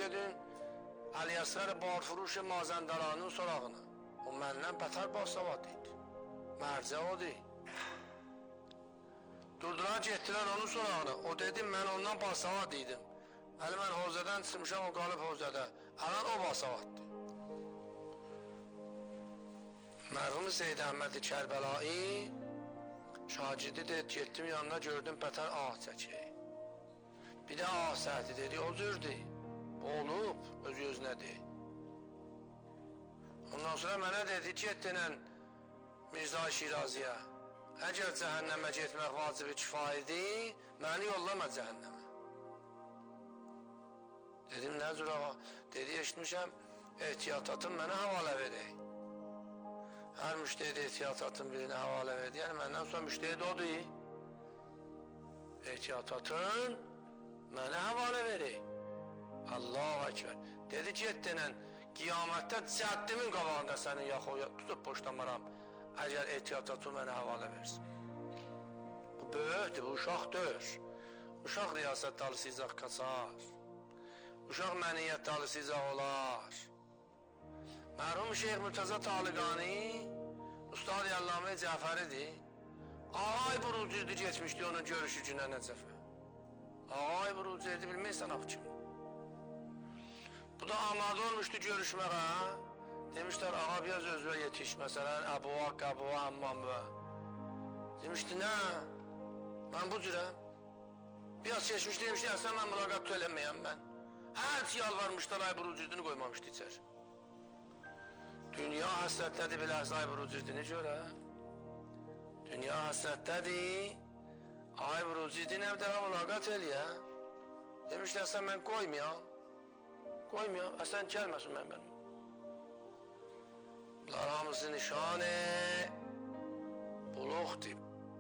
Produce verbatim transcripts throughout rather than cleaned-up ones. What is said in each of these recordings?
gedin Əliəsgər barfuruş Mazəndəranın sorağına. O məndən bətər basavad idi. Mərcə odur. Durdular, getdilər onun sorağına. O dedi, mən ondan basavad idim. Hələ mən Hozədən çıxmışam, o qalıb Hozədə. Hələ o basavaddır. Mərhum Seyyid Əhməd Kərbəlayı şagirdi dedi, getdim yanına gördüm bətər ah çəkir. Bir də ah səhti dedi, o cürdür. Bu olub, özü özünədir. Ondan sonra mənə dedi, get denən Mirza Şiraziyə, əgər cəhənnəmə getmək vacibi kifayədir, məni yollama cəhənnəmə. Dedim, nə cür ağa? Dedi, eşitmişəm, ehtiyatatın mənə havalə verək. Hər müştəhid ehtiyatatın birinə havalə verdi, yəni məndən sonra müştəhid odur. Ehtiyatatın mənə havalə verək. Allah-u Ekber. Dedi, get denən, qiyamətdə cəddimin qabağında sənin yaxı tutub boşlamaram, əgər ehtiyatatı mənə havalə versin. Bu böyükdür, bu uşaq dör. Uşaq riyasət dalısı izah qaçar. Uşaq məniyyət dalısı izah olar. Mərhum Şeyx Mürtəza Taliqani, Ustad Əllamə Cəfəridir. Ağay burucuydu geçmişdi onun görüşü günə Nəcəfə. Ağay burucuydu, bilməysən af kimi. Bu da amadə olmuşdu görüşməyə. Demişlər, ağa biraz özünə yetiş, məsələn, əbuva, qəbuva, əmmamva. Demişdi, nə? Mən bu cürəm. Biraz keçmişdi, demişdi, əsən mən mülaqat eləməyəm mən. Hər ki yalvarmışlar, ay burucuydunu qoymamışdı içər. Dünya həsrətdədir, bilərsə ay burucuydunu görə. Dünya həsrətdədir, ay burucuydun, həb dəvə mülaqat eləyə. Demişdi, əsən mən qoymayam. Qoymayam, əsən gəlməsin mən mənim. Bunlar hamısı nişanı buluqdur.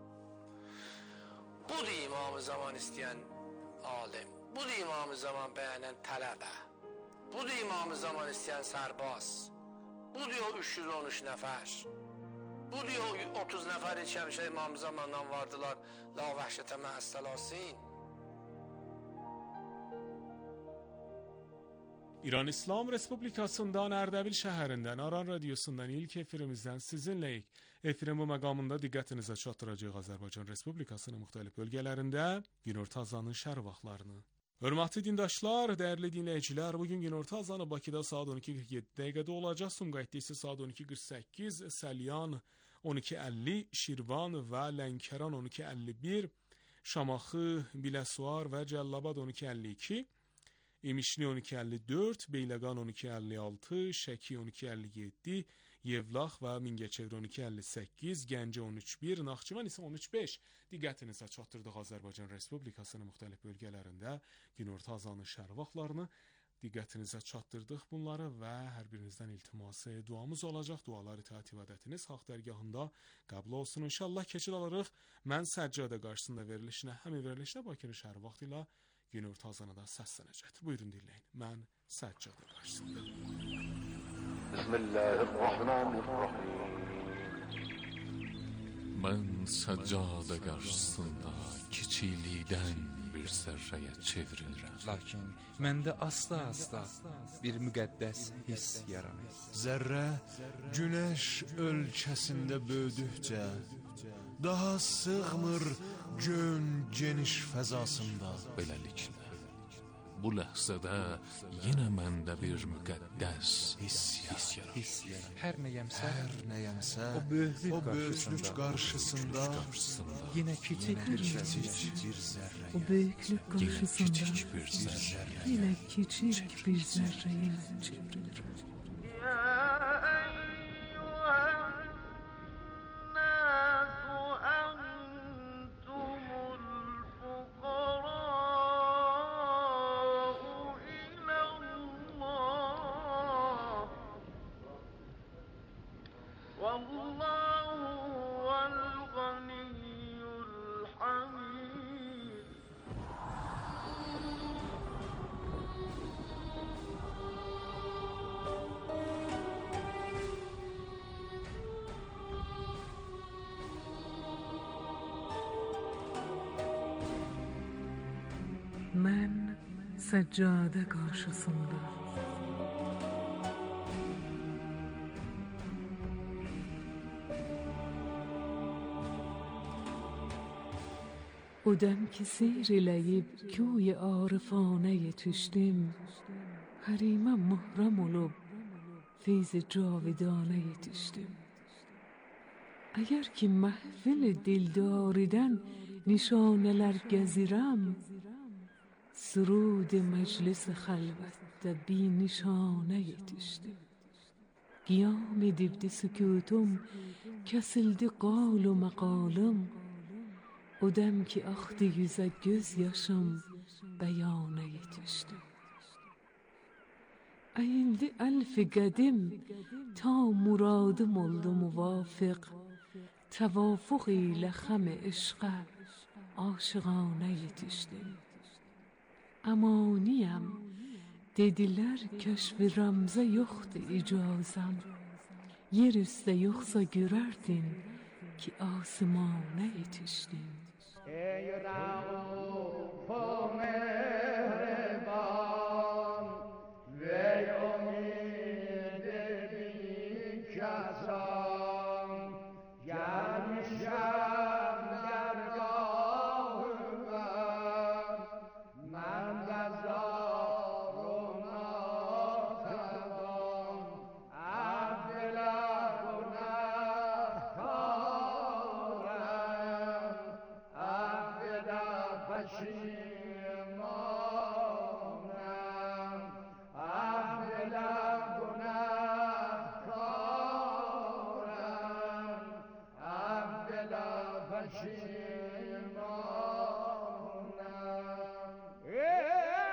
Budur imam-ı zaman istəyən alim. Budur imam-ı zaman bəyənən tələbə. Budur imam-ı zaman istəyən sərbaz. Budur o üç yüz on üç nəfər. Budur o otuz nəfər içəmişə imam-ı zamandan vardılar. La vəhşətə məhəssələsin. İran İslam Respublikasından Ərdəbil şəhərindən Aran radiosundan ilk efirimizdən sizinləyik. Efirin bu məqamında diqqətinizə çatdıracaq Azərbaycan Respublikasının müxtəlif bölgələrində günorta azanın şər vaxtlarını. Hörmətli dindaşlar, dəyərli dinləyicilər, bugün günorta azanı Bakıda saat on iki qırx yeddi dəqiqədə olacaq. Sumqayıtda isə saat on iki qırx səkkiz, Səlyan on iki əlli, Şirvan və Lənkəran on iki əlli bir, Şamaxı, Biləsuvar və Cəllabad on iki əlli iki, İmişli on iki əlli dörd, Beyləqan on iki əlli altı, Şəki on iki əlli yeddi, Yevlax və Mingəçevir on iki əlli səkkiz, Gəncə on üç bir, Naxçıvan isə on üç beş. Diqqətinizə çatdırdıq Azərbaycan Respublikasının müxtəlif bölgələrində günorta azanın şər vaxtlarını diqqətinizə çatdırdıq bunları və hər birinizdən iltiması duamız olacaq. Dualar itaat ibadətiniz haqq dərgahında qəbul olsun. İnşallah keçid alırıq. Mən Səccadə qarşısında verilişinə, həmin verilişdə Bakının şər vaxtı ilə günorta azanı da səslənəcəkdir. Buyurun dinləyin. Mən Səccadə qarşısında. Bismillahirrahmanirrahim. Mən Səccadə qarşısında kiçiklikdən bir zərrəyə çevrilirəm. Lakin məndə asta-asta bir müqəddəs hiss yaranır. Zərrə günəş ölkəsində böyüdükcə daha sığmır gön geniş fəzasında. Beləliklə, bu ləhzədə yenə məndə bir müqəddəs hiss yaranır. Hiss yaranır. Hər nəyəmsə, Hər nəyəmsə o böyüklük, o böyüklük qarşısında, qarşısında yenə kiçik bir kiçik bir zərrə. O böyüklük qarşısında kiçik bir zərrə. yine küçük bir zerreye çevrilir. Saccade karşısında. O dem ki seyr eleyib köy arifane yetiştim, harime muhram olup feyz cavidane yetiştim. Eğer ki mahfil dildariden nişaneler gezirem, سرود مجلس خلوت بی نشانه yetiştim. قیام dibdi sükutum, kesildi قال و مقالım. O dem ki aktı yüze gözyaşım, beyane yetiştim. Eğildi elfi قدیم تا muradım oldu muvafık. Tevafuk ile خم عشق aşıkane yetiştim. Amaniyem, dediler keşf ramza yoktu icazem. Yer üstte yoksa görerdin ki asmana yetiştim. Ey Rauf o mehreban ve umid-i bin kasan, gelmişem dergahıma, men de zaruna taban, abdila günahkarem, abdila peşimanem, abdila günahkarem, abdila peşimanem. Ey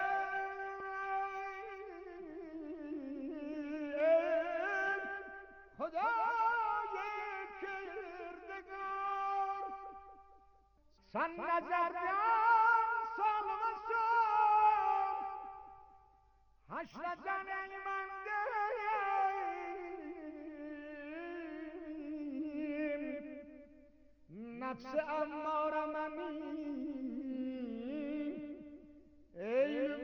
Hudâ-i kirdegâr, sen nezerden salmasın, haşreden eymendeyim, nefs-i emmâre menî, ey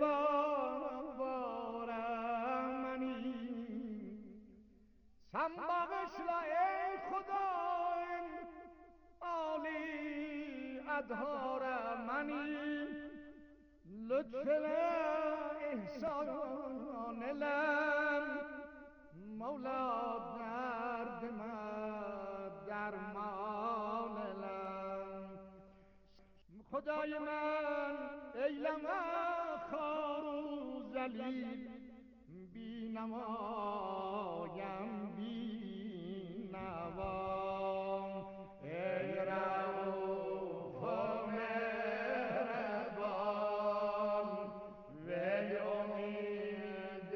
bâre menî. Sen bağışla ey Hudâim, âli edhâre menî, lütfeyle ihsan elem, Mevla derdime derman elem. Hudâi men eyleme khâru zelîl, بینمایم بینوام. ای رؤوف و مهربان وی امید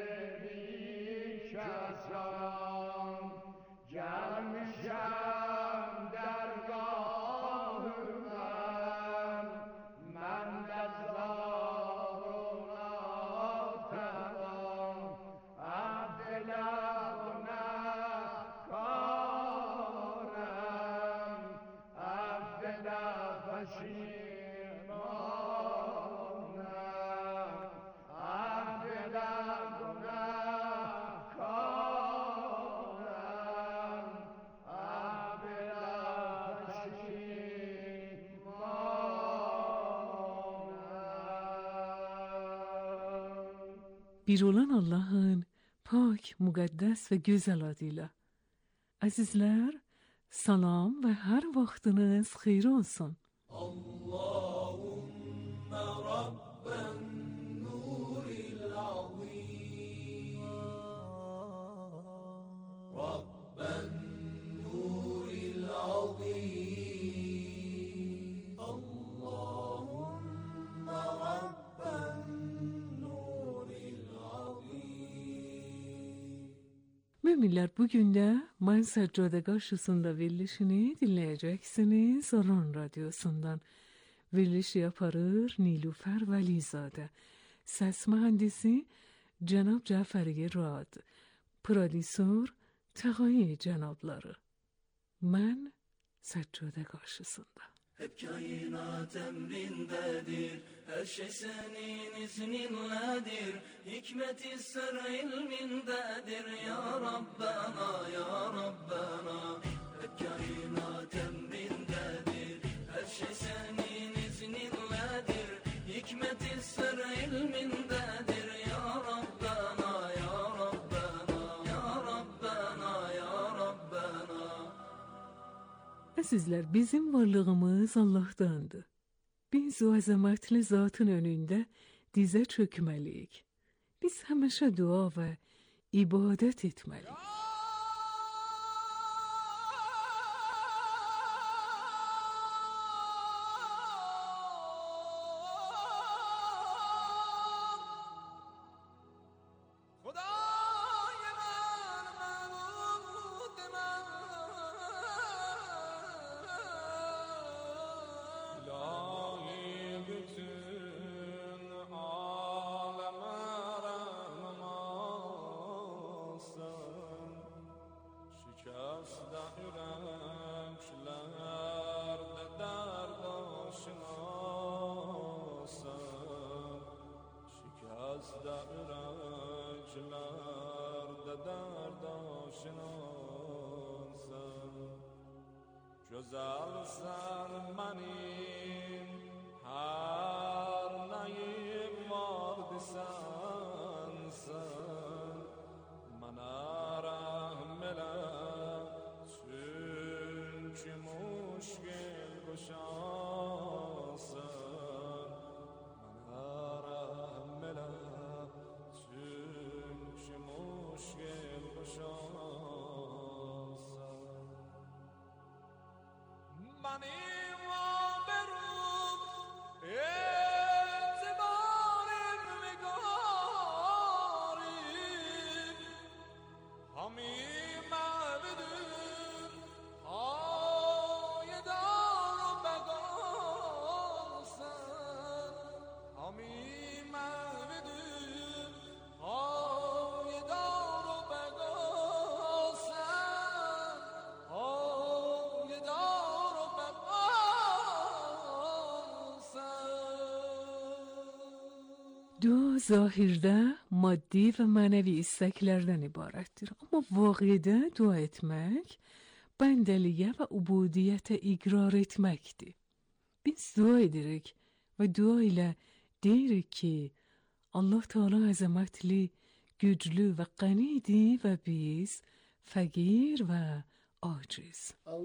بیکسان، جمشم درگاه من، من دزدار و ناتوان، عبدلا گناهکارم، عبدلا پشیمانم، عبدلا گناهکارم، عبدلا پشیمانم. Bir olan Allah'ın pak, mukaddes ve güzel adıyla. Azizler, salam ve her vaktiniz hayır olsun. Müminler, bugün de Man Saccade karşısında verilişini dinleyeceksiniz Aran Radyosu'ndan. Verilişi yaparır Nilüfer Velizade. Ses mühendisi Cenab Caferi Rad. Prodüsör Tağay Cenabları. Man Saccade karşısında. Hep kainat emrindedir, her şey senin izninledir. Hikmet-i sır ilmindedir ya Rabbena, ya Rabbena. Hep kainat emrindedir, her şey senin izninledir. Hikmet-i sır ilmindedir ya Rabbena, ya Rabbena, ya Rabbena, ya Rabbena. Əzizlər, bizim varlığımız Allahdandır. Biz o əzəmətli zatın önündə dizə çökməliyik. Biz həmişə dua və ibadət etməliyik. Güzelsen benim her neyim vardı sensin. Bana rahm eyle çünkü muşkil kuşansın. Bana rahm eyle çünkü muşkil kuşansın. Benim haberim etibarım ve garip. Hamim abidim ayedar begansın. Hamim abidim ayedar begansın. Ayedar Dua zahirdə maddi və mənəvi istəklərdən ibarətdir. Amma vaqiədə dua etmək, bəndəliyə və ubudiyyətə iqrar etməkdir. Biz dua edirik və dua ilə deyirik ki, Allah Teala əzəmətli, güclü və qənidir və biz fəqir və aciz.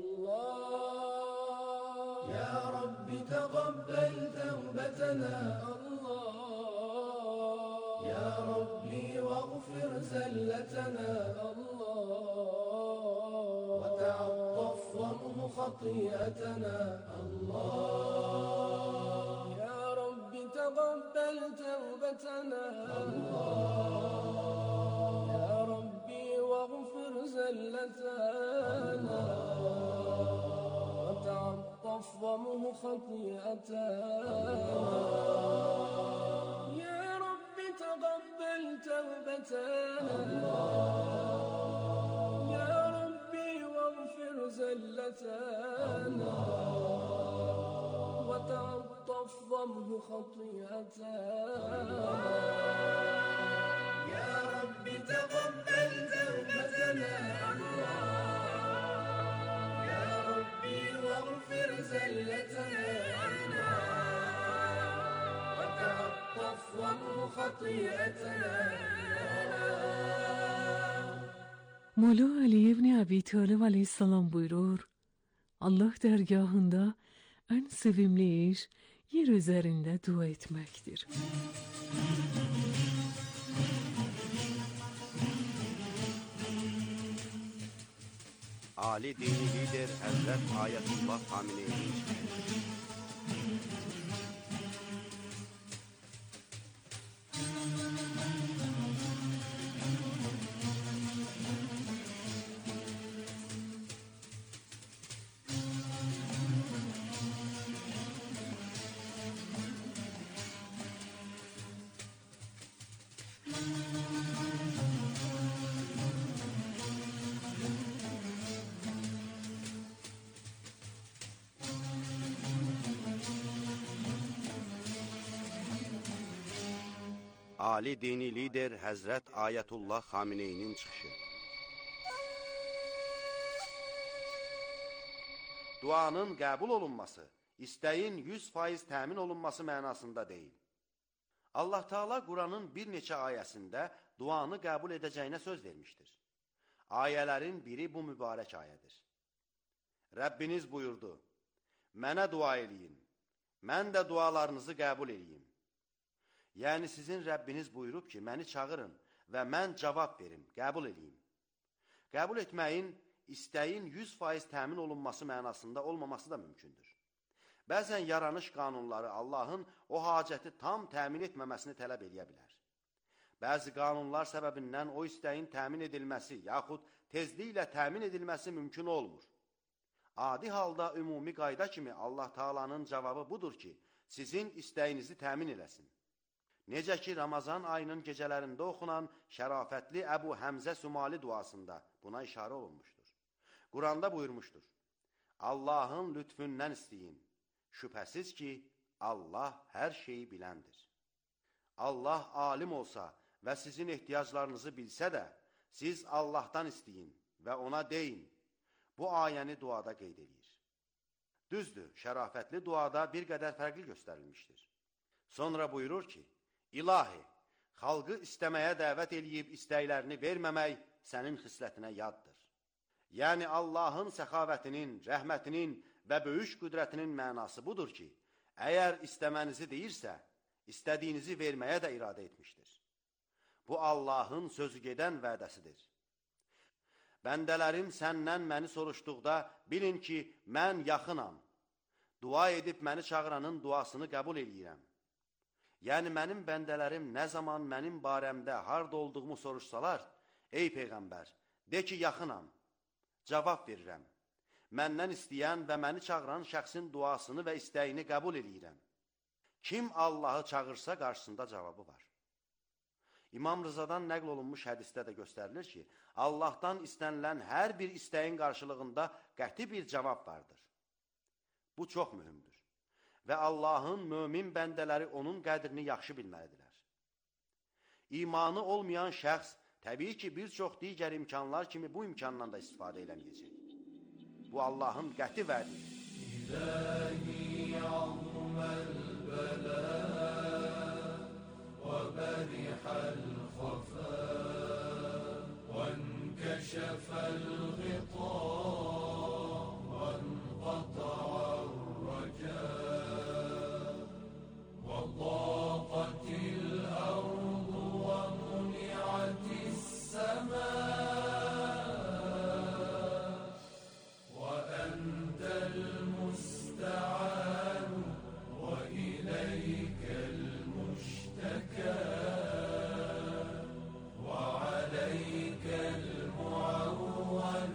Allah, ya Rabbi təqabbel təvbətənə. Allah, ya Rabbi vəğfir zəlletənə. Allah, və tə'attaf vəmhu xatiyyətənə. Allah, ya Rabbi təqabbel təvbətənə. Allah, ya Rabbi vəğfir zəlletənə. وتعطف ومه خطيئتنا. يا رب تقبل توبتنا. يا ربي واغفر زلتنا. وتعطف ومه خطيئتنا. يا رب تقبل توبتنا. واغفر زلتنا. وتعطف ومه خطيئتنا. Mola Ali ibn Abi Talib aleyhisselam buyurur, Allah dergahında en sevimli iş yer üzerinde dua etmektir. Ali dini lider Hazret Ayetullah Hamene'yi Ali dini lider Həzrət Ayətullah Xameneyinin çıxışı. Duanın qəbul olunması, istəyin yüz faiz təmin olunması mənasında deyil. Allah Teala Quranın bir neçə ayəsində duanı qəbul edəcəyinə söz vermişdir. Ayələrin biri bu mübarək ayədir. Rəbbiniz buyurdu, mənə dua eləyin, mən də dualarınızı qəbul eləyim. Yəni sizin Rəbbiniz buyurub ki, məni çağırın və mən cavab verim, qəbul eləyim. Qəbul etməyin, istəyin yüz faiz təmin olunması mənasında olmaması da mümkündür. Bəzən yaranış qanunları Allahın o hacəti tam təmin etməməsini tələb edə bilər. Bəzi qanunlar səbəbindən o istəyin təmin edilməsi yaxud tezliklə təmin edilməsi mümkün olmur. Adi halda ümumi qayda kimi Allah Taala'nın cavabı budur ki, sizin istəyinizi təmin eləsin. Necə ki, Ramazan ayının gecələrində oxunan şərafətli Əbu Həmzə Sümali duasında buna işarə olunmuşdur. Quranda buyurmuşdur, Allahın lütfündən istəyin, şübhəsiz ki, Allah hər şeyi biləndir. Allah alim olsa və sizin ehtiyaclarınızı bilsə də, siz Allahdan istəyin və ona deyin. Bu ayəni duada qeyd edir. Düzdür, şərafətli duada bir qədər fərqli göstərilmişdir. Sonra buyurur ki, İlahi, xalqı istəməyə dəvət eləyib istəklərini verməmək sənin xislətinə yaddır. Yəni Allahın səxavətinin, rəhmətinin və böyük qüdrətinin mənası budur ki, əgər istəmənizi deyirsə, istədiyinizi verməyə də iradə etmişdir. Bu Allahın sözü gedən vədəsidir. Bəndələrim səndən məni soruşduqda, bilin ki, mən yaxınam. Dua edib məni çağıranın duasını qəbul eləyirəm. Yəni, mənim bəndələrim nə zaman mənim barəmdə harda olduğumu soruşsalar, ey Peyğəmbər, de ki, yaxınam. Cavab verirəm. Məndən istəyən və məni çağıran şəxsin duasını və istəyini qəbul eləyirəm. Kim Allahı çağırsa qarşısında cavabı var. İmam Rızadan nəql olunmuş hədisdə də göstərilir ki, Allahdan istənilən hər bir istəyin qarşılığında qəti bir cavab vardır. Bu çox mühümdür. Və Allahın mömin bəndələri onun qədrini yaxşı bilməlidirlər. İmanı olmayan şəxs, təbii ki, bir çox digər imkanlar kimi bu imkandan da istifadə eləməyəcək. Bu Allahın qəti vədidir. İlahi azməl bələ və bərihəl xəfə və nkəşəfəl ğita və nqata'ar rəcə və ضاقtil ardu və muni'atis səmə المستعان وإليك المشتكى وعليك المعول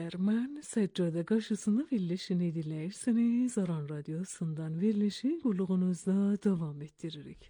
ben Seccade karşısında birleşini dilerseniz Aran Radyosu'ndan birleşi kulluğunuzda devam ettiririk.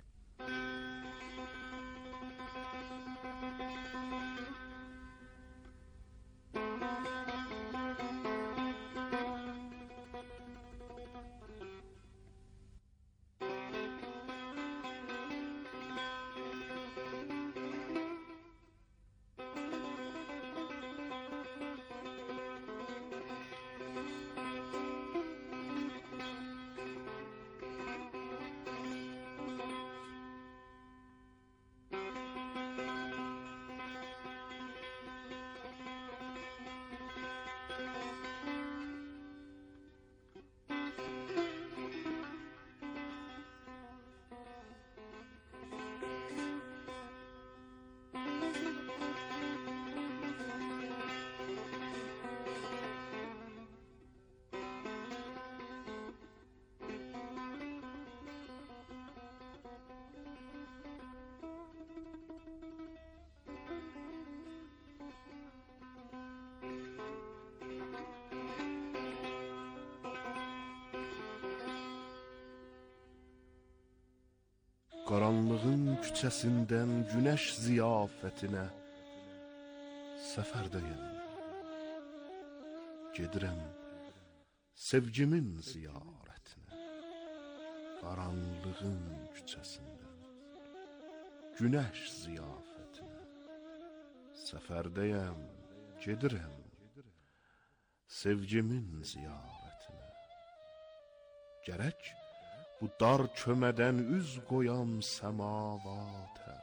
Qaranlığın küçəsindən günəş ziyafətinə səfərdəyəm. Gedirəm sevgimin ziyarətinə. Qaranlığın küçəsindən günəş ziyafətinə səfərdəyəm. Gedirəm sevgimin ziyarətinə. Gərək bu dar kömədən üz qoyam səmavatə.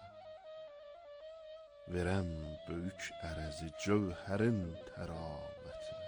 Verəm böyük ərəzi cövhərin təravətinə.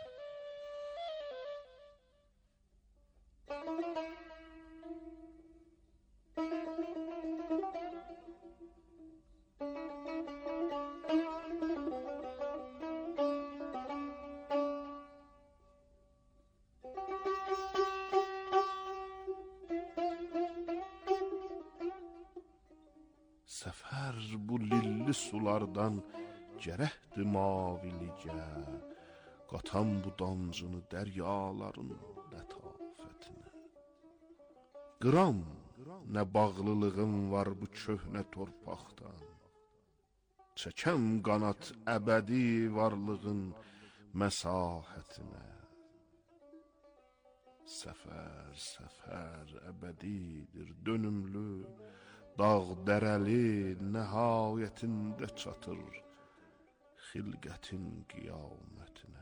Səfər bu lilli sulardan gərəkdir maviligə. Qatam bu damcını dəryaların lətafətinə. Qıram nə bağlılığım var bu köhnə torpaqdan. Çəkəm qanat əbədi varlığın məsahətinə. Səfər, səfər əbədidir, dönümlü. Dağ dərəli nəhayətində çatır xilqətin qiyamətinə.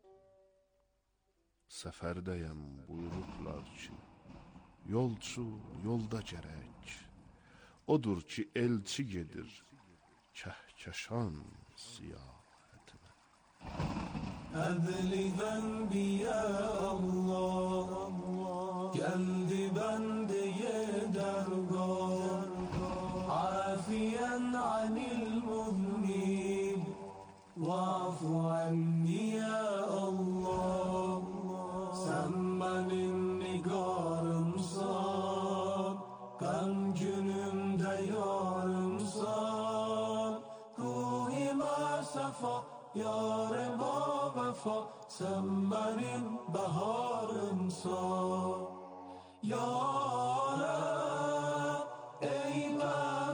Səfərdəyəm buyurublar ki, yolçu yolda gərək. Odur ki, elçi gedir kəhkəşan siyahətinə. Əvli zənbi ya Allah, gəldi bəndəyə dərgah. عافيا عن المذنب واعف عني يا الله. Sen benim nigarımsan, gam günümde yarımsan. Ruhime sefa, yarıma vefa, sen benim baharımsan. Yarem, ey ben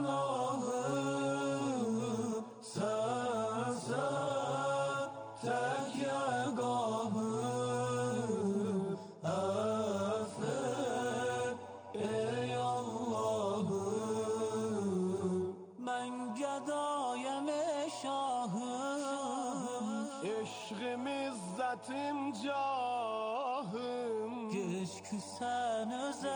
ağım, sen sen tek yegahım. Affet ey Allah'ım. Ben gedayem ey şahım, eşğim izzetim cahım. Keşke sen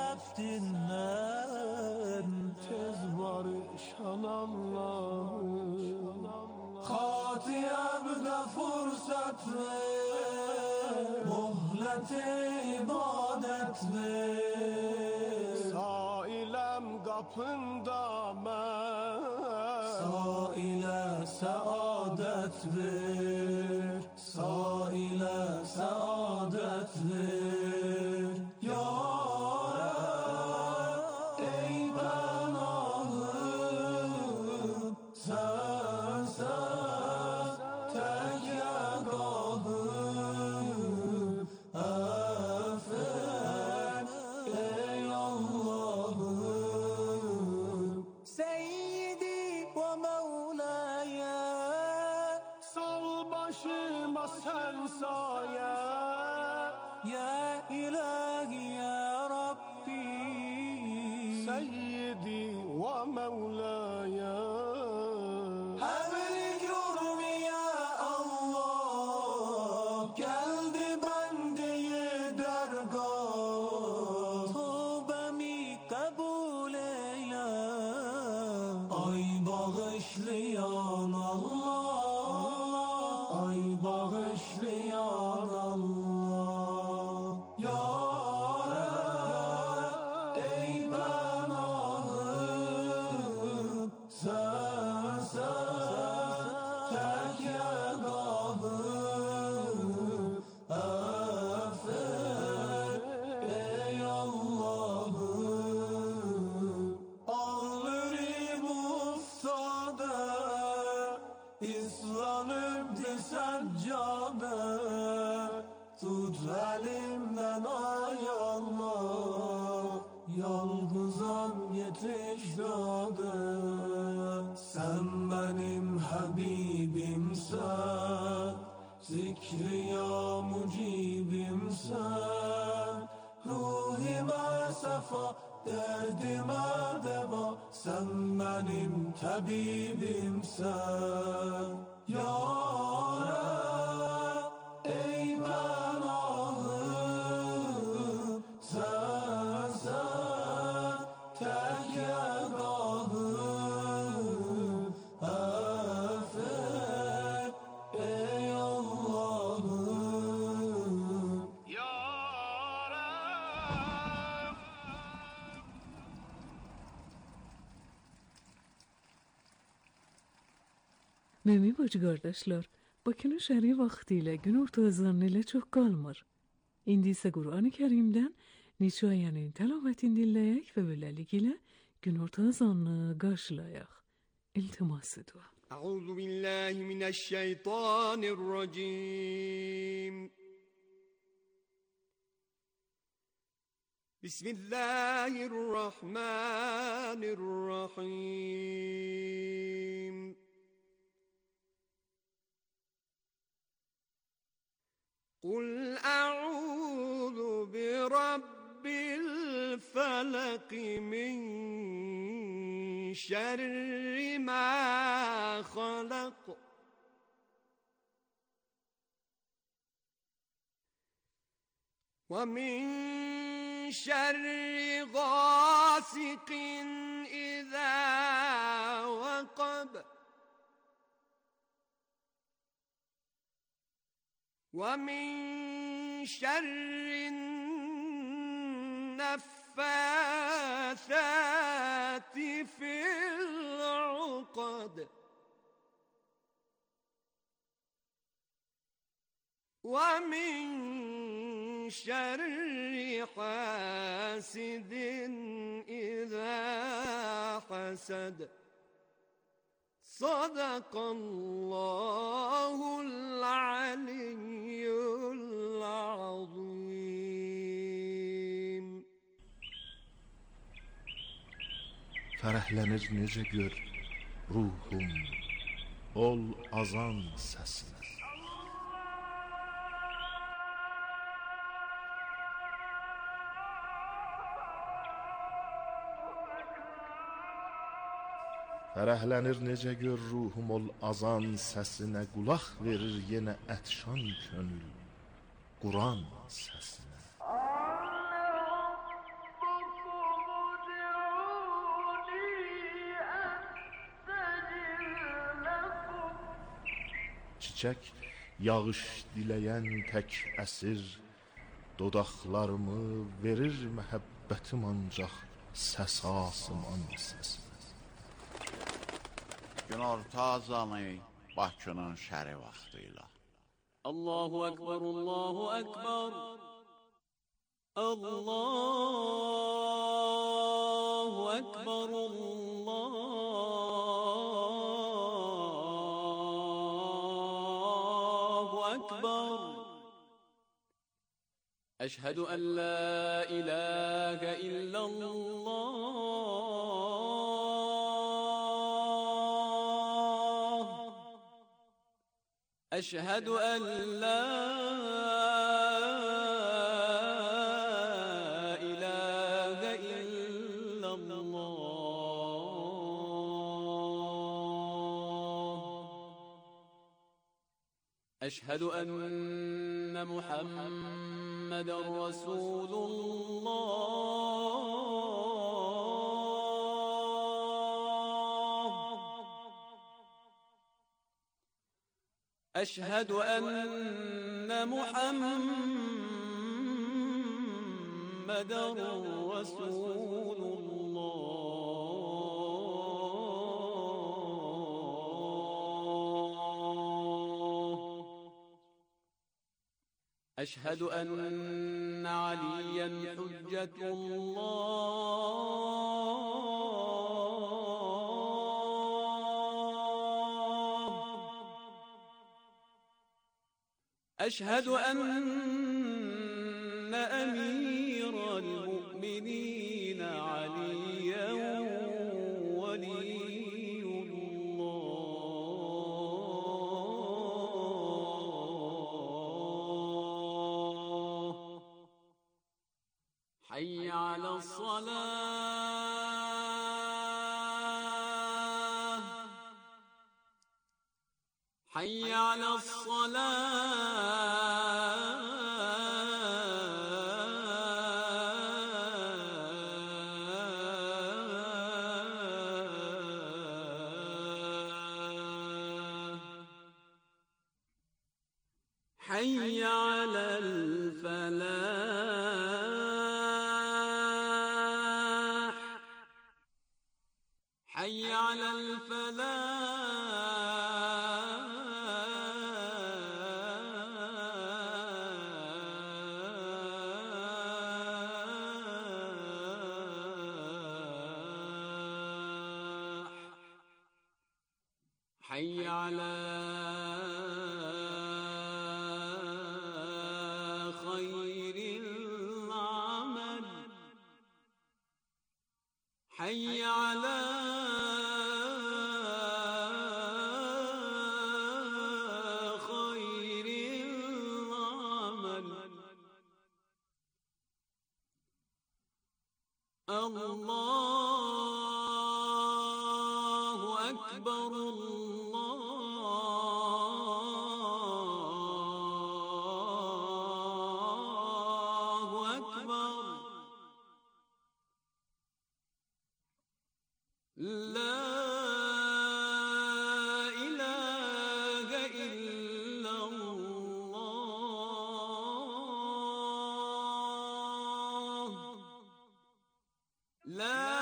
özettinden tez barışan Allah'ım. Hatiyemde fırsat ver, muhlet ibadet ver. Sailem kapında ben, saile saadet ver, saile saadet ver. Ya Rab, ey ben ağım, sen sen tek yegahım. zikri ya mucibimsen, ruhime sefa, derdime deva, sen benim tabibimsen. Ya Rab, ey benahım, sensen tek yegahım, affet ey Allah'ım. Ya Rab. Memi bacı kardeşler, bakın şer'i vaktiyle gün ortazlarıyla çok kalmır. İndi ise Kur'an-ı Kerim'den neçə ayənin təlavetin dinləyək və beləliklə gün ortazanını qarşılayaq. İltiması dua. Euzu billahi mineşşeytanirracim. Bismillahirrahmanirrahim. قل أعوذ برب الفلق من شر ما خلق ومن شر غاسق إذا وقب ومن شر النفاثات في العقد ومن شر حاسد إذا حسد صدق الله العلي العظيم. Fərəhlənir necə gör ruhum, ol azan səsinə. Fərəhlənir necə gör ruhum, ol azan səsinə. Qulaq verir yenə ətşan könül Quran səsinə. Çiçək yağış diləyən tək əsir, dodaqlarımı verir məhəbbətim ancaq səs asıman səsinə. Günorta azanı Bakının şəri vaxtıyla. Allahu Ekber, Allahu Ekber, Allahu Ekber, Allahu Ekber. Eşhedü en la ilahe illallah. أشهد أن لا إله إلا الله. أشهد أن محمد رسول الله. أشهد أن محمد رسول الله. أشهد أن عليا حجة الله. أشهد أن أمير المؤمنين عليا ولي الله. حي على الصلاة حي على الصلاة حي على الفلاح حي على الفلاح حي على خير العمل حي على خير العمل الله أكبر الله أكبر لا إله إلا الله لا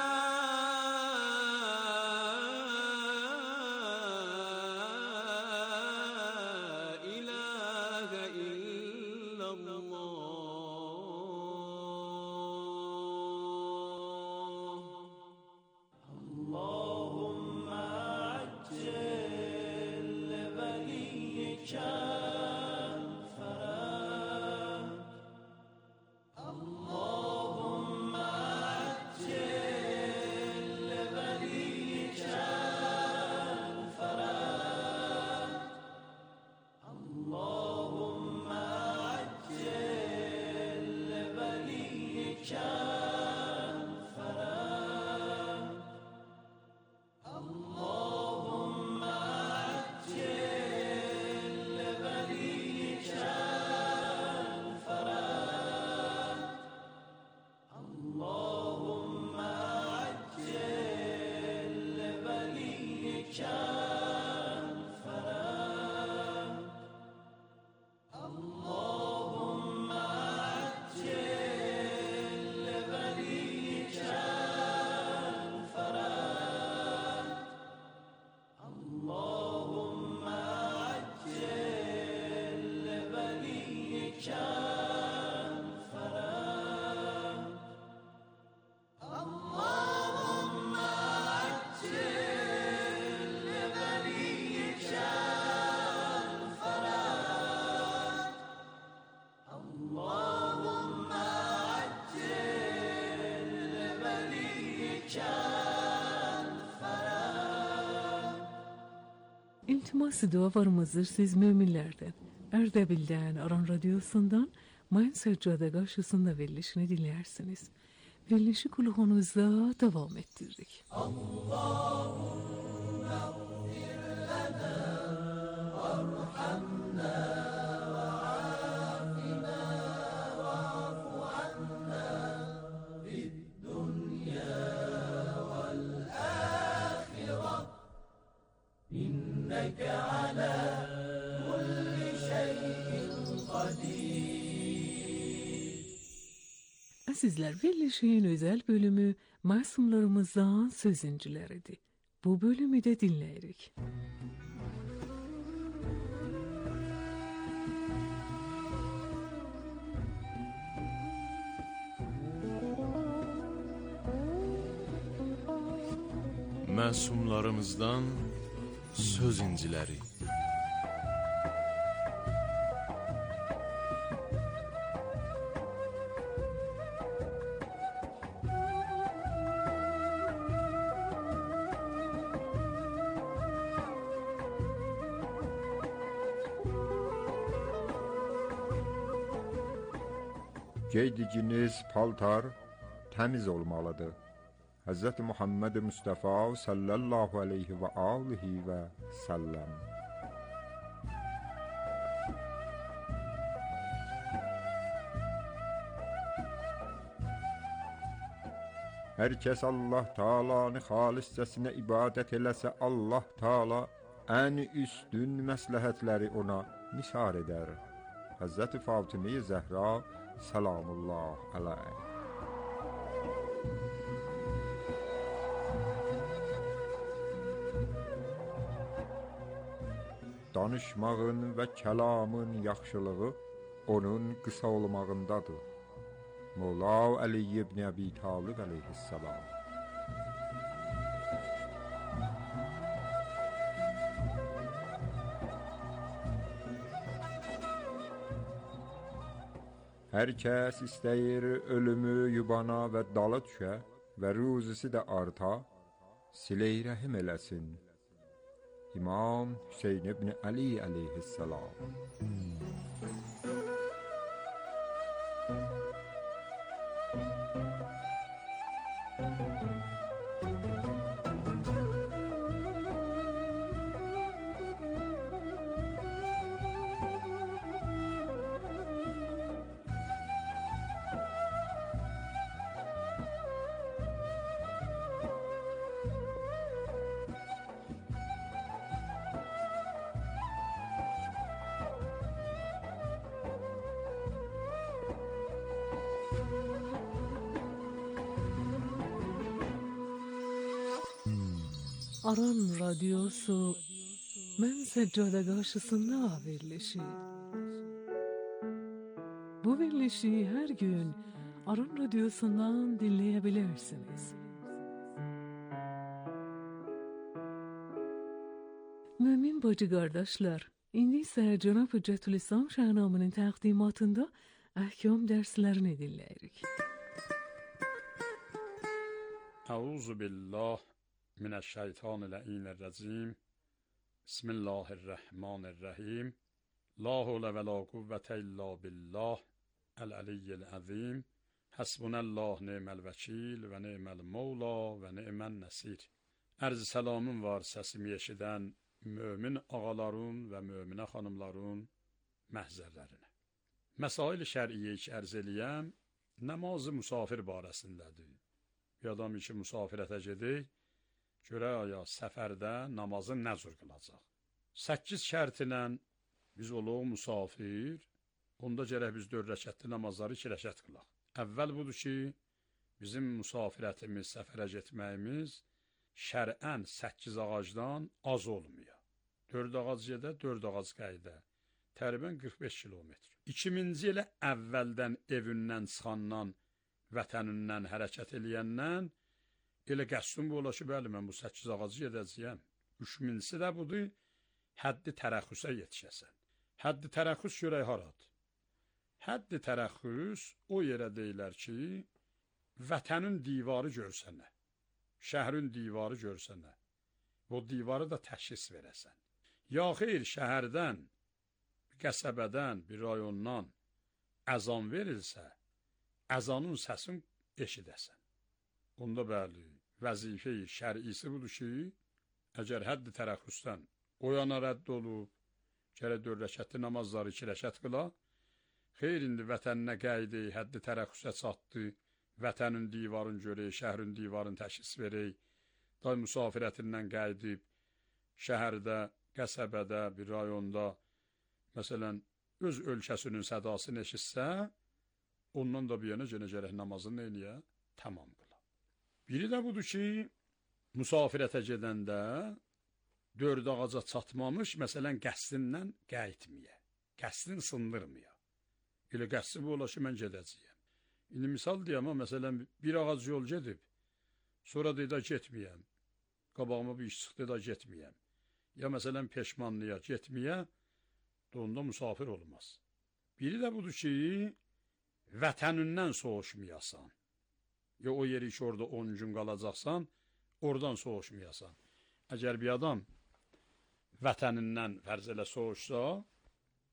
إله إلا الله اللهم عجل لوليك الفرج اللهم عجل لوليك الفرج اللهم عجل لوليك الفرج اللهم عجل لوليك الفرج اللهم عجل لوليك الفرج اللهم عجل لوليك الفرج اللهم عجل لوليك الفرج اللهم عجل لوليك الفرج اللهم عجل لوليك الفرج İltimas dualarımızdır siz müminlerden. Erdebil'den, Aran Radyosu'ndan Mayın Seccade karşısında verilişini dinlersiniz. Verilişi kulağınızda devam ettirdik. إنك على كل شيء قدير. Azizler, verilişin özel bölümü masumlarımızdan sözüncüleriydi. Bu bölümü de dinleyerek. Məsumlarımızdan söz inciləri. Geydiginiz paltar təmiz olmalıdır. Həzrəti Muhammed Mustafa sallallahu aleyhi və alihi və səlləm. Hər kəs Allah Taala'nı xaliscəsinə ibadət eləsə, Allah Taala ən üstün məsləhətləri ona nisar edər. Həzrəti Fatimə Zəhra salamullah aleyh. Danışmağın və kəlamın yaxşılığı onun qısa olmağındadır. Molla Ali ibn Abi Talib aleyhissalam. Hər kəs istəyir ölümü yubana və dalı düşə və ruzisi də arta, silə-i rəhim eləsin. İmam Hüseyn ibn Ali aleyhissalam. Aran Radyosu Mən Səccada qarşısında verilişi. Bu verilişi hər gün Aran Radyosu'ndan dinleyebilirsiniz. Mümin bacı qardaşlar, indi isə Cənab Hüccətülislam Şahnamının təqdimatında əhkam dərslərini dinləyirik. Əuzu billah Mineşşeytanirracim. Bismillahirrahmanirrahim. La havle ve la kuvvete illa billah. El-aliyyil azim. Hasbunallah ni'mel vekil ve ni'mel mevla ve ni'men nesir. Ərz salamım var səsimi eşidən mömin ağaların və möminə xanımların məhzərlərinə. Məsail şər'iyyə ki ərz eləyəm, namazı musafir barəsindədir. Bir adam ki musafirətə gedir, görə aya səfərdə namazı nə cür qılacaq? Səkkiz şərt ilə biz oluq musafir, onda gərək biz dörd rəkətli namazları iki rəkət qılaq. Əvvəl budur ki, bizim musafirətimiz, səfərə getməyimiz şər'ən səkkiz ağacdan az olmuyor. Dörd ağac gedə, dörd ağac qayda. Təqribən qırx beş kilometr. İkinci ilə əvvəldən evindən çıxandan, vətənindən hərəkət eləyəndən elə qəsdun bu ola ki, bəli, mən bu səkkiz ağacı gedəcəyəm. Üçüncüsü də budur, həddi tərəxüsə yetişəsən. Həddi tərəxüs görək haradır? Həddi tərəxüs o yerə deyilər ki, vətənin divarı görsənə, şəhərin divarı görsənə, o divarı da təşxis verəsən. Ya xeyr, şəhərdən, bir qəsəbədən, bir rayondan əzan verilsə, əzanın səsin eşidəsən. Onda bəli, vəzifəyi şər'isi budur ki, əgər həddi tərəxüsdən o yana rədd olub, gərək dörd rəkətli namazları iki rəkət qıla, xeyr, indi vətəninə qaydı, həddi tərəxüsə çatdı, vətənin divarın görək, şəhərin divarın təşxis verək, day musafirətindən qaydıb, şəhərdə, qəsəbədə, bir rayonda, məsələn, öz ölkəsinin sədasını eşitsə, ondan da bir yana gənə gərək namazını eləyə, tamam qıla. Biri də budur ki, musafirətə gedəndə dörd ağaca çatmamış, məsələn, qəsdindən qayıtmaya, qəsdin sındırmaya. Elə qəsdi bu ola ki, mən gedəcəyəm. İndi misal deyəm, məsələn, bir ağac yol gedib, sonra deyək, getməyəm, qabağıma bir iş çıxdı da getməyəm. Ya məsələn, peşmanlıya getməyə, onda musafir olmaz. Biri də budur ki, vətənindən soğuşmayasan. Ya o yeri ki, orada on gün qalacaqsan, oradan soğuşmayasan. Əgər bir adam vətənindən fərz elə soğuşsa,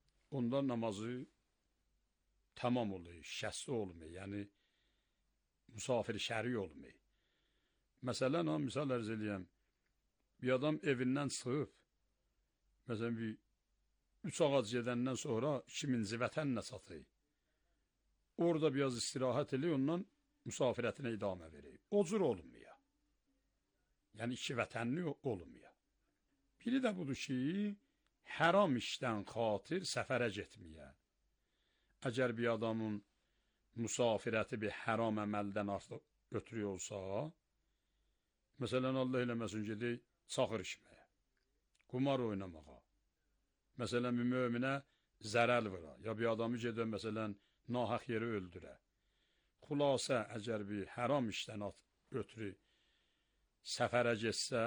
onda namazı tamam olur, şəsli olmuyor. Yəni, musafir şəri olmayı. Məsələn, ha, misal ərz eləyəm, bir adam evindən çıxıb, məsələn, bir üç ağac gedəndən sonra ikinci vətənlə çatır. Orada biraz istirahət eləyir, ondan musafirətinə idamə verir. O cür olmuyor. Yəni, iki vətənli olmuyor. Biri də budur ki, haram işdən xatir səfərə getməyə. Əgər bir adamın musafirəti bir haram əməldən artıq götürüyor olsa, məsələn, Allah eləməsin gedir çaxır içməyə, qumar oynamağa, məsələn, bir möminə zərəl vura, ya bir adamı gedir, məsələn, nahaq yeri öldürə. Xülasə, əgər bir haram işdən ötürü səfərə getsə,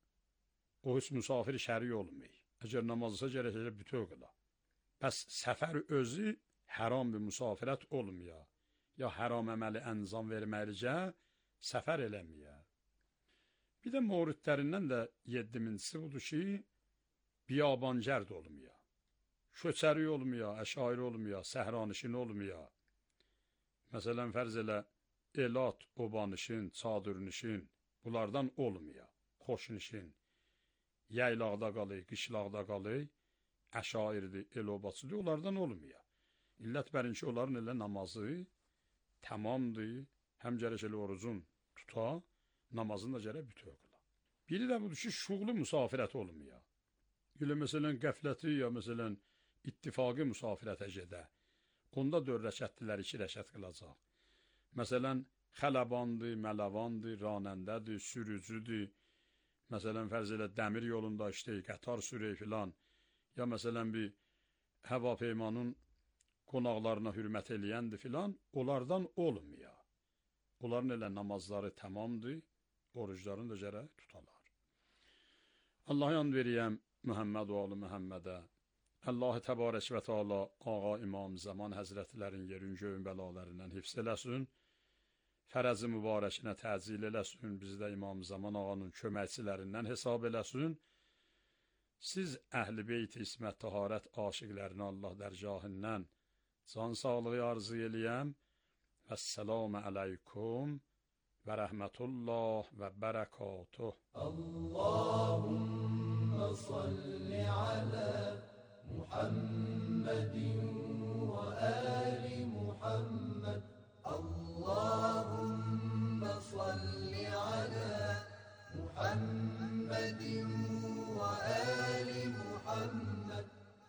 o heç musafir şəri olmuyor. Əgər namazısa gərəkəcək bütöv qıla. Bəs səfər özü haram bir musafirət olmuyor. Ya haram əməli ənzam verməlicə səfər eləməyə. Bir də mövridlərindən də yeddincisi budur ki, biyabancərd olmuyor. Köçəri olmuyor, əşairi olmuyor, səhranişin olmuyor. Məsələn, fərz elə, elat, obanışin, çadırnişin, bunlardan olmuyor. Xoşnişin, yaylaqda qalır, qışlaqda qalır, əşairdir, el-obasıdır, onlardan olmuyor. İllət bərin ki, onların elə namazı tamamdır, həm gərək elə orucun tuta, namazın da gərək bütöv qıla. Biri də budur ki, şuğlu musafirət olmuyor. Elə məsələn, qəfləti ya məsələn, ittifaqı musafirətə gedə, onda dörd rəkətdilər, iki rəkət qılacaq. Məsələn, xələbandır, mələvandır, ranəndədir, sürücüdür, məsələn, fərz elə dəmir yolunda işləyir, qətar sürək filan, ya məsələn, bir həva peymanın qonaqlarına hürmət eləyəndir filan, onlardan olmuyor. Onların elə namazları tamamdır, oruclarını da gərək tutalar. Allah yan veriyəm Muhammed və alı Muhammedə, Allah-u Təbarək və Teala Ağa İmam Zaman Həzrətlərin yerin göyün bəlalarından hifz eləsin, fərəzi mübarəkinə təcil eləsin, bizdə İmam Zaman Ağanın köməkçilərindən hesab eləsin, siz əhl-i beyt İsmət Taharət aşiqlərini Allah dərgahından can sağlığı arzu eləyəm. Əssəlamu aleykum və rəhmətullah və bərəkatuh. Allahümme salli ala Muhammedin ve ali Muhammed. Allahümme salli ala Muhammedin ve ali Muhammed.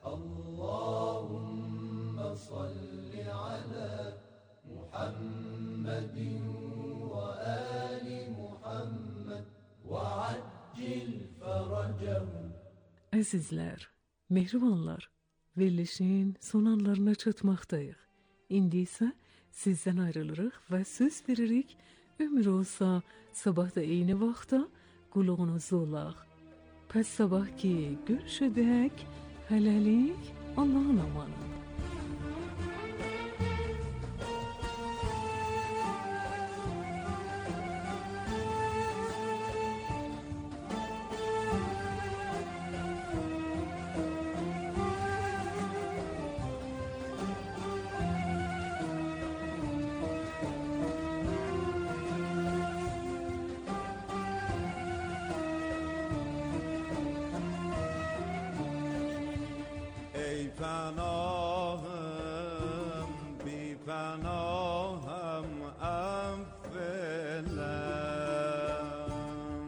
Allahümme salli ala Muhammedin ve ali Muhammed ve accil feracahum. Əzizlər, mehribanlar, verilişin son anlarına çatmaqdayıq. İndi isə sizdən ayrılırıq və söz veririk, ömür olsa sabah da eyni vaxtda qulağınızda olaq. Pəs sabah ki görüşədək, hələlik Allahın amanı. پناهم بی پناهم افلم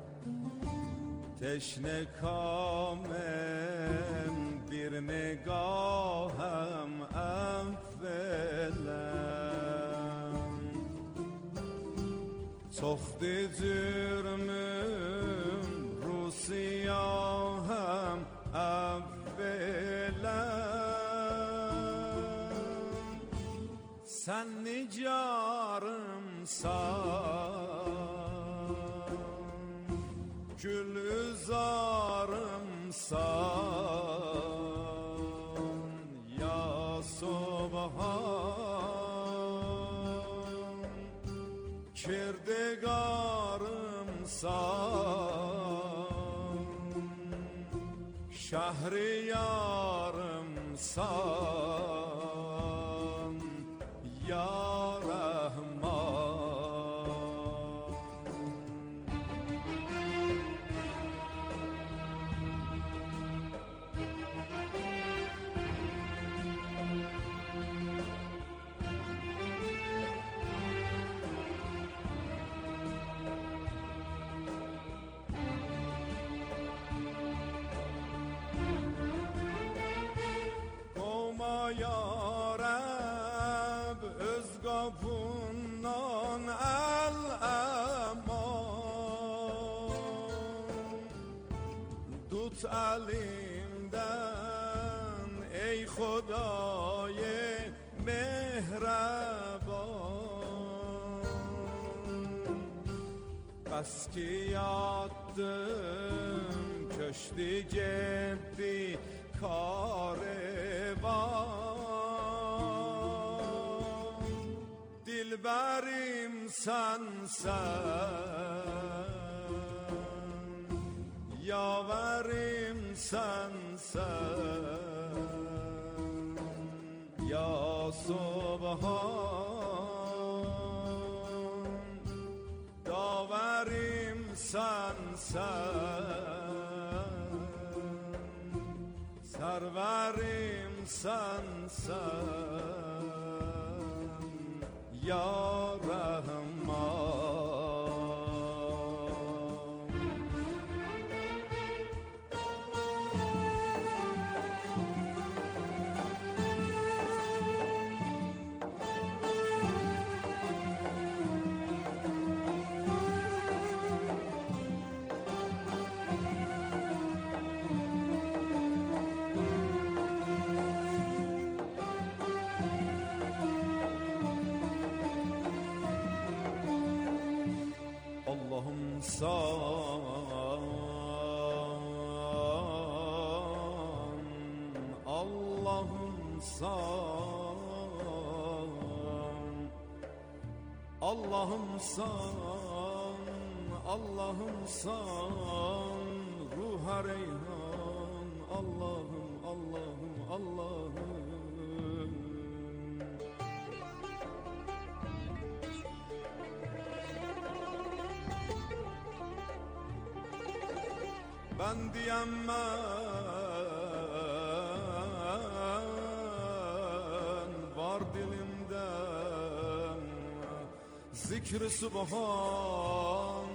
تشنه کامم بیر نگاهم افلم تخت جرمم رو سیاهم افلم sen nicarımsan, gülzarımsan ya Subhan, kirdegarımsan, şehriyarımsan ya Rahman. تعلیمدن ای خدای مهربان بس که یادم کشتی جدی کاروان دلبریم سنسن یاوریم سنسن یا سبحان داوریم سنسن سروریم سنسن یا رحمان اللهم صل اللهم صل اللهم صل اللهم صل روح ریحان اللهم اللهم اللهم بندیم من var dilimden zikr subhan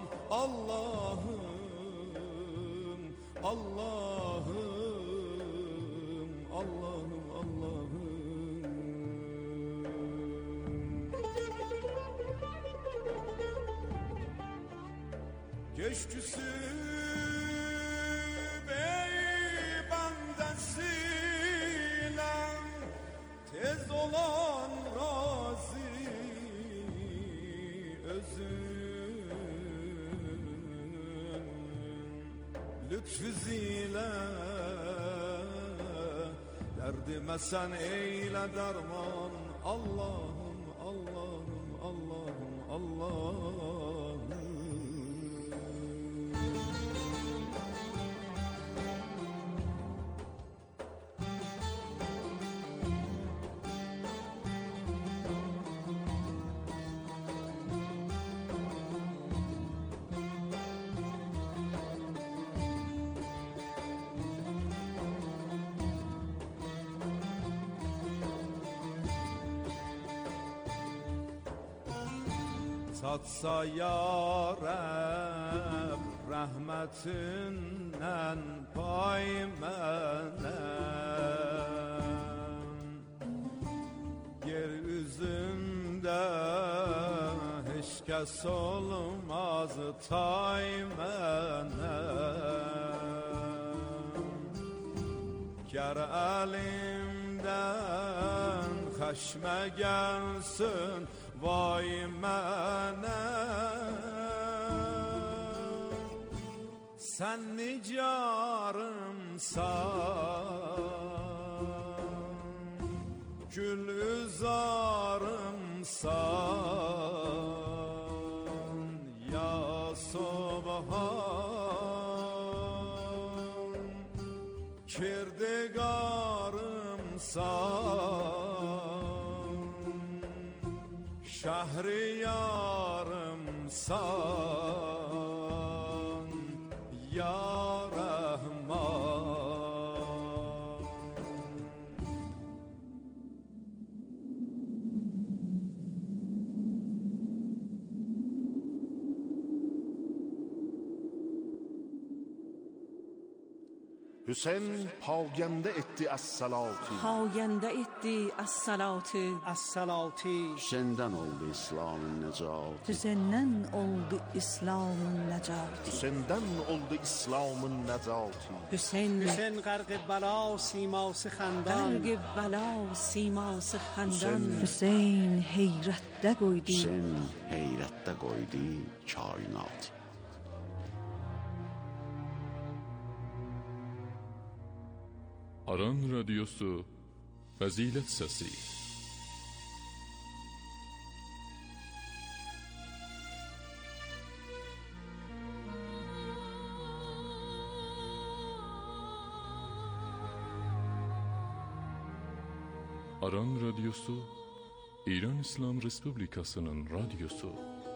Allah'ım Allah'ım Allah'ım Allah'ım Geçküsü tez olan razı özün lütfüziyle derdime sen eyle derman Allah'ım Allah'ım Allah'ım Allah'ım Tatsa ya Rab rahmetinden pay menem Yeryüzünde hiç kes olmaz tay menem Ger elimden xəşmə gelsin vay mənə Sən nicarımsan Gül üzarımsan Ya Subhan Kirdigarımsan Şehriyarımsan Ya Rahman Hüseyin pagəndə etdi əs-salati. pagəndə etdi əs-salati. əs-salati. Hüseyndən oldu İslamın nəcatı. Hüseyndən oldu İslamın nəcatı. Hüseyndən oldu İslamın nəcatı. Hüseyin Hüseyin qərq bəla siması xəndan. qərq bəla siması xəndan. Hüseyin heyrətdə qoydu. Hüseyin heyrətdə qoydu kainatı. Aran Radyosu Fəzilət Səsi. Aran Radyosu İran İslam Respublikasının radyosu.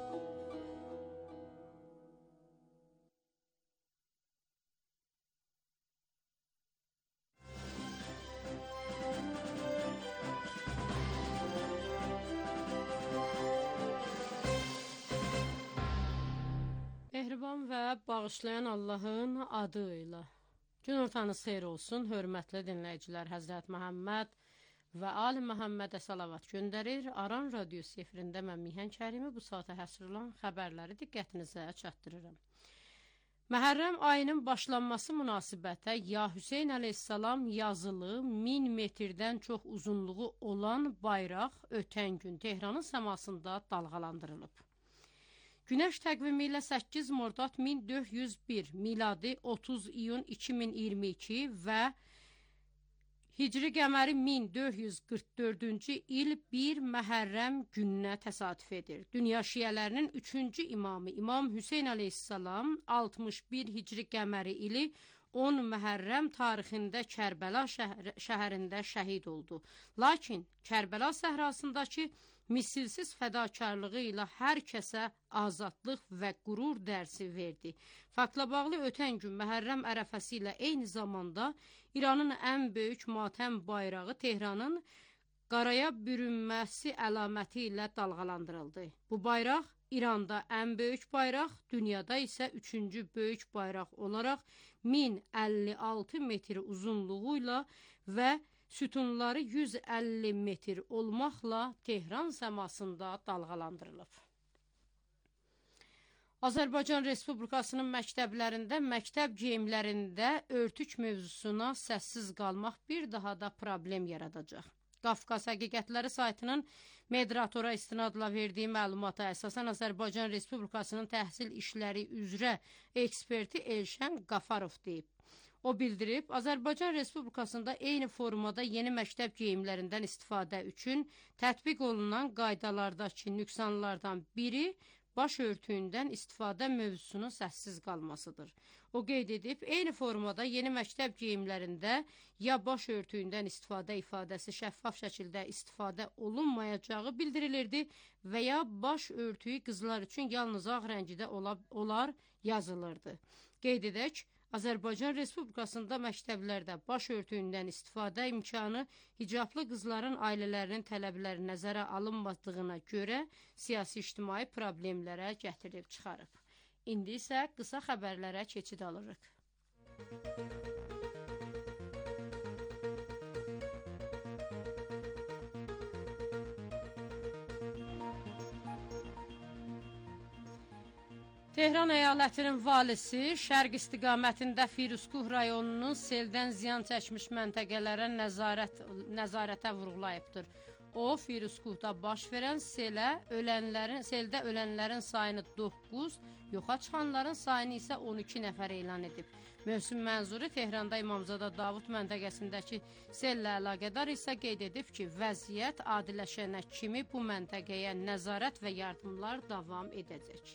Mehriban və bağışlayan Allahın adı ilə. Gün ortanız xeyir olsun, hörmətli dinləyicilər. Həzrət Məhəmməd və Ali Məhəmmədə salavat göndərir. Aran Radyosu efirində mən Mihan Kərimi bu saata həsr olan xəbərləri diqqətinizə çatdırıram. Məhərrəm ayının başlanması münasibətə Ya Hüseyn əleyhissalam yazılı min metrdən çox uzunluğu olan bayraq ötən gün Tehranın səmasında dalğalandırılıb. Günəş təqvimi ilə səkkiz Mordad min dörd yüz bir, miladi otuz iyun iki min iyirmi iki və Hicri qəməri min dörd yüz qırx dördüncü il bir Məhərrəm gününə təsadüf edir. Dünya şiələrinin üçüncü imamı İmam Hüseyn əleyhissalam altmış bir Hicri qəməri ili on Məhərrəm tarixində Kərbəla şəhər, şəhərində şəhid oldu. Lakin Kərbəla səhrasındakı misilsiz fədakarlığı ilə hər kəsə azadlıq və qürur dərsi verdi. Faktla bağlı ötən gün Məhərrəm ərəfəsi ilə eyni zamanda İranın ən böyük matəm bayrağı Tehranın qaraya bürünməsi əlaməti ilə dalğalandırıldı. Bu bayraq İranda ən böyük bayraq, dünyada isə üçüncü böyük bayraq olaraq min əlli altı metr uzunluğu ilə və sütunları yüz əlli metr olmaqla Tehran səmasında dalğalandırılıb. Azərbaycan Respublikasının məktəblərində, məktəb geyimlərində örtük mövzusuna səssiz qalmaq bir daha da problem yaradacaq. Qafqaz Həqiqətləri saytının Mediratora istinadla verdiyi məlumata əsasən Azərbaycan Respublikasının təhsil işləri üzrə eksperti Elşən Qafarov deyib. O bildirib, Azərbaycan Respublikasında eyni formada yeni məktəb geyimlərindən istifadə üçün tətbiq olunan qaydalardakı nüqsanlardan biri baş örtüyündən istifadə mövzusunun səssiz qalmasıdır. O qeyd edib, eyni formada yeni məktəb geyimlərində ya baş örtüyündən istifadə ifadəsi şəffaf şəkildə istifadə olunmayacağı bildirilirdi və ya baş örtüyü qızlar üçün yalnız ağ rəngidə olar yazılırdı. Qeyd edək, Azərbaycan Respublikasında məktəblərdə baş örtüyündən istifadə imkanı hicablı qızların ailələrinin tələbləri nəzərə alınmadığına görə siyasi-ictimai problemlərə gətirib çıxarıb. İndi isə qısa xəbərlərə keçid alırıq. Tehran əyalətinin valisi şərq istiqamətində Firuzkuh rayonunun seldən ziyan çəkmiş məntəqələrə nəzarət, nəzarətə vurğulayıbdır. O, Firuzkuhda baş verən selə ölənlərin, seldə ölənlərin sayını doqquz, yoxa çıxanların sayını isə on iki nəfər elan edib. Mövsüm Mənzuri Tehranda İmamzada Davud məntəqəsindəki sellə əlaqədar isə qeyd edib ki, vəziyyət adiləşənə kimi bu məntəqəyə nəzarət və yardımlar davam edəcək.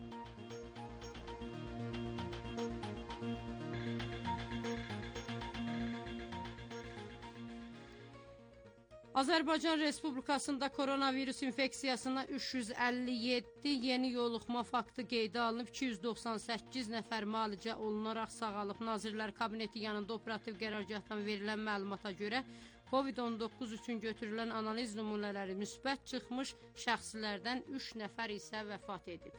Azərbaycan Respublikasında koronavirus infeksiyasına üç yüz əlli yeddi yeni yoluxma faktı qeydə alınıb, iki yüz doxsan səkkiz nəfər müalicə olunaraq sağalıb. Nazirlər Kabineti yanında operativ qərargahdan verilən məlumata görə COVID on doqquz üçün götürülən analiz nümunələri müsbət çıxmış, şəxslərdən üç nəfər isə vəfat edib.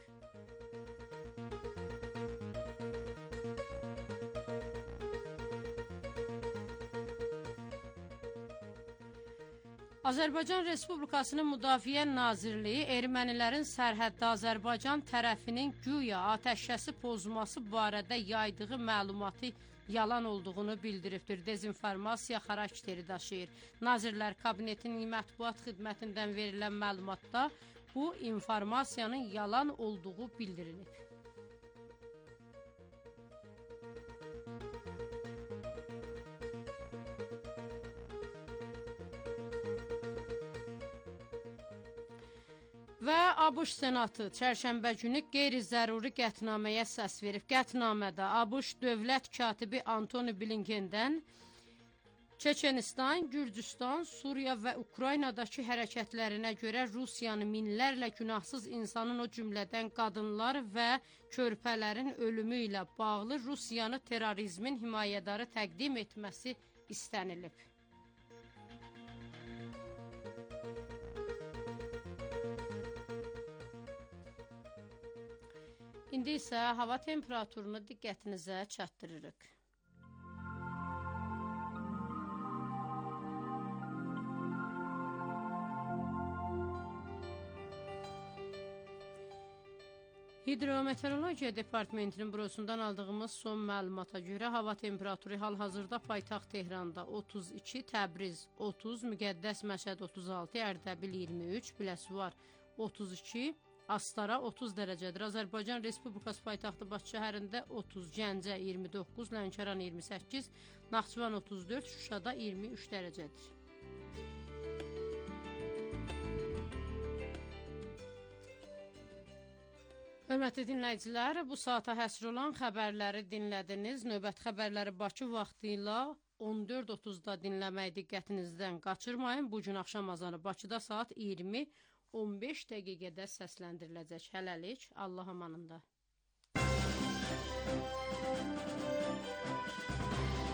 Azərbaycan Respublikasının Müdafiə Nazirliyi ermənilərin sərhəddə Azərbaycan tərəfinin güya atəşkəsi pozması barədə yaydığı məlumatı yalan olduğunu bildiribdir. Dezinformasiya xarakteri daşıyır. Nazirlər Kabinetinin mətbuat xidmətindən verilən məlumatda bu informasiyanın yalan olduğu bildirilib. Və ABŞ Senatı çərşənbə günü qeyri-zəruri qətnaməyə səs verib. Qətnamədə ABŞ dövlət katibi Antony Blinkendən Çeçenistan, Gürcüstan, Suriya və Ukraynadakı hərəkətlərinə görə Rusiyanın minlərlə günahsız insanın, o cümlədən qadınlar və körpələrin ölümü ilə bağlı Rusiyanı terrorizmin himayədarı təqdim etməsi istənilib. İndi isə hava temperaturunu diqqətinizə çatdırırıq. Hidrometeorologiya Departamentinin bürosundan aldığımız son məlumata görə hava temperaturu hal-hazırda paytaxt Tehranda otuz iki, Təbriz otuz, Müqəddəs Məşəd otuz altı, Ərdəbil iyirmi üç, Biləsuvar otuz iki, Astara otuz dərəcədir. Azərbaycan Respublikası paytaxtı Bakı şəhərində otuz, Gəncə iyirmi doqquz, Lənkəran iyirmi səkkiz, Naxçıvan otuz dörd, Şuşada iyirmi üç dərəcədir. Hörmətli dinləyicilər, bu saata həsr olan xəbərləri dinlədiniz. Növbəti xəbərləri Bakı vaxtı ilə on dörd otuzda dinləməyi diqqətinizdən qaçırmayın. Bu gün axşam azanı Bakıda saat iyirmi on beş dəqiqədə səsləndiriləcək. Hələlik, Allah amanında.